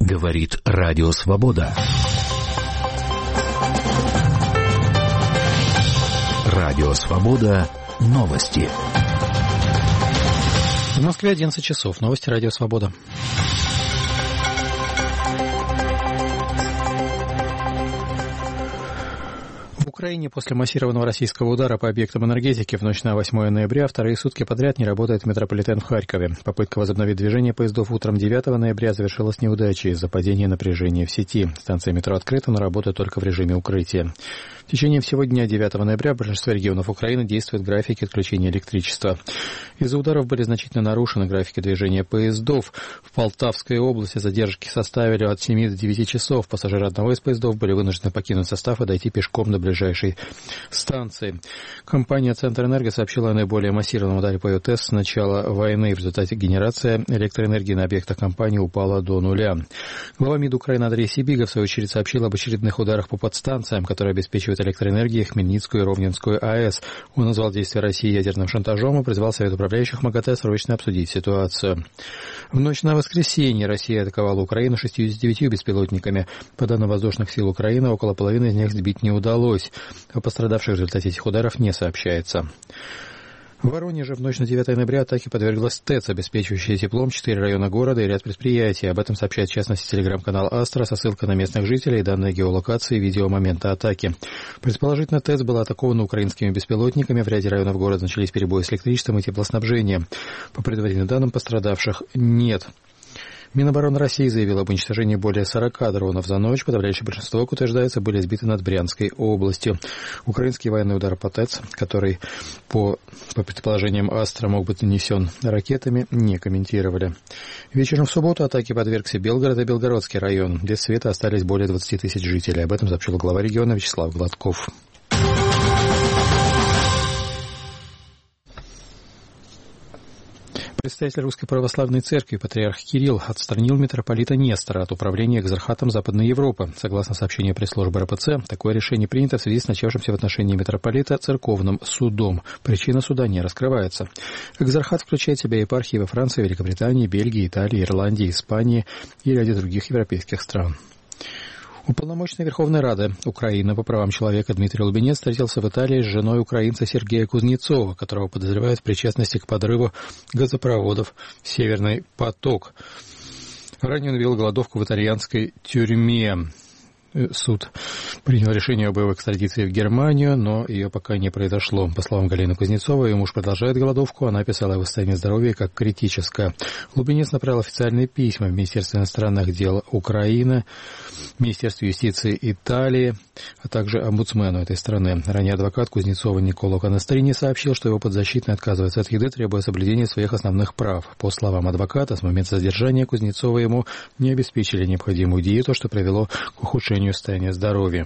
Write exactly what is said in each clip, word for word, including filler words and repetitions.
Говорит Радио Свобода. Радио Свобода. Новости. В Москве одиннадцать часов. Новости Радио Свобода. В Украине после массированного российского удара по объектам энергетики в ночь на восьмое ноября вторые сутки подряд не работает метрополитен в Харькове. Попытка возобновить движение поездов утром девятого ноября завершилась неудачей из-за падения напряжения в сети. Станция метро открыта, но работает только в режиме укрытия. В течение всего дня девятого ноября в большинстве регионов Украины действуют графики отключения электричества. Из-за ударов были значительно нарушены графики движения поездов. В Полтавской области задержки составили от семи до девяти часов. Пассажиры одного из поездов были вынуждены покинуть состав и дойти пешком до ближайшей станции. Компания «Центрэнерго» сообщила о наиболее массированном ударе по ЮТЭС с начала войны. В результате генерация электроэнергии на объектах компании упала до нуля. Глава МИД Украины Андрей Сибига, в свою очередь, сообщил об очередных ударах по подстанциям, которые обеспечивают электроэнергией Хмельницкую и Ровненскую АЭС. Он назвал действия России ядерным шантажом и призвал Совет управляющих МАГАТЭ срочно обсудить ситуацию. В ночь на воскресенье Россия атаковала Украину шестьюдесятью девятью беспилотниками. По данным воздушных сил Украины, около половины из них сбить не удалось. О пострадавших в результате этих ударов не сообщается. В Воронеже в ночь на девятое ноября атаке подверглась ТЭЦ, обеспечивающая теплом четыре района города и ряд предприятий. Об этом сообщает в частности телеграм-канал «Астра» со ссылкой на местных жителей и данные геолокации и видео момента атаки. Предположительно, ТЭЦ была атакована украинскими беспилотниками. В ряде районов города начались перебои с электричеством и теплоснабжением. По предварительным данным, пострадавших нет. Минобороны России заявила об уничтожении более сорока дронов за ночь. Подавляющее большинство, как утверждается, были сбиты над Брянской областью. Украинский военный удар по ТЭЦ, который, по, по предположениям Астра, мог быть нанесен ракетами, не комментировали. Вечером в субботу атаке подвергся Белгород и Белгородский район. Без света остались более двадцати тысяч жителей. Об этом сообщил глава региона Вячеслав Гладков. Представитель Русской Православной Церкви, патриарх Кирилл, отстранил митрополита Нестора от управления экзархатом Западной Европы. Согласно сообщению пресс-службы РПЦ, такое решение принято в связи с начавшимся в отношении митрополита церковным судом. Причина суда не раскрывается. Экзархат включает в себя епархии во Франции, Великобритании, Бельгии, Италии, Ирландии, Испании и ряде других европейских стран. Уполномоченный Верховной Рады Украины по правам человека Дмитрий Лубенец встретился в Италии с женой украинца Сергея Кузнецова, которого подозревают в причастности к подрыву газопроводов «Северный поток». Ранее он вел голодовку в итальянской тюрьме. Суд принял решение об его экстрадиции в Германию, но ее пока не произошло. По словам Галины Кузнецовой, ее муж продолжает голодовку. Она описала его состояние здоровья как критическое. Лубенец направил официальные письма в Министерство иностранных дел Украины, Министерство юстиции Италии, а также омбудсмену этой страны. Ранее адвокат Кузнецова Николо Канастрини сообщил, что его подзащитный отказывается от еды, требуя соблюдения своих основных прав. По словам адвоката, с момента задержания Кузнецова ему не обеспечили необходимую диету, что привело к ухудшению состояния здоровья.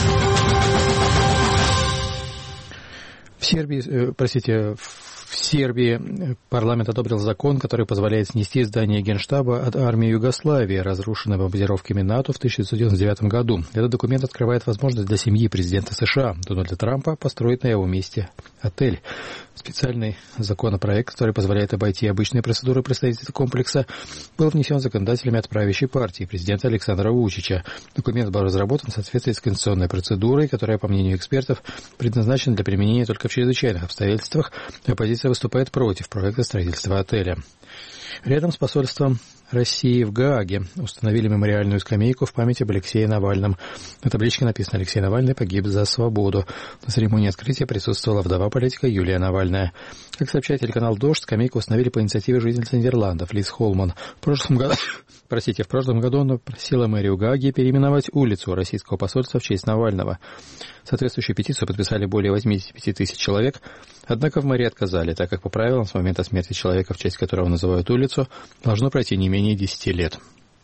В Сербии, э, простите, в Сербии парламент одобрил закон, который позволяет снести здание Генштаба от армии Югославии, разрушенное бомбардировками НАТО в тысяча девятьсот девяносто девятом году. Этот документ открывает возможность для семьи президента США Дональда Трампа построить на его месте отель. Специальный законопроект, который позволяет обойти обычные процедуры при строительстве комплекса, был внесен законодателями от правящей партии президента Александра Вучича. Документ был разработан в соответствии с конституционной процедурой, которая, по мнению экспертов, предназначена для применения только в чрезвычайных обстоятельствах. Оппозиция выступает против проекта строительства отеля. Рядом с посольством России в Гааге установили мемориальную скамейку в память об Алексее Навальном. На табличке написано: «Алексей Навальный погиб за свободу». На церемонии открытия присутствовала вдова политика Юлия Навальная. Как сообщает телеканал «Дождь», скамейку установили по инициативе жительницы Нидерландов Лиз Холман. В прошлом году, простите, в прошлом году она просила мэрию Гааги переименовать улицу российского посольства в честь Навального. Соответствующую петицию подписали более восемьдесят пять тысяч человек, однако в мэрии отказали, так как по правилам с момента смерти человека, в честь которого называют улицу, должно пройти не менее десяти лет.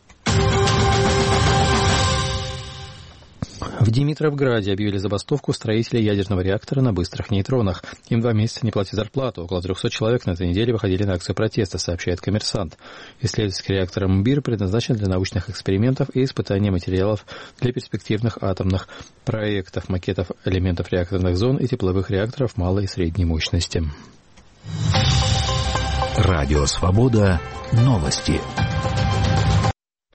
В Димитровграде объявили забастовку строителей ядерного реактора на быстрых нейтронах. Им два месяца не платят зарплату. Около трехсот человек на этой неделе выходили на акцию протеста, сообщает «Коммерсант». Исследовательский реактор МБИР предназначен для научных экспериментов и испытания материалов для перспективных атомных проектов, макетов элементов реакторных зон и тепловых реакторов малой и средней мощности. Радио «Свобода». Новости.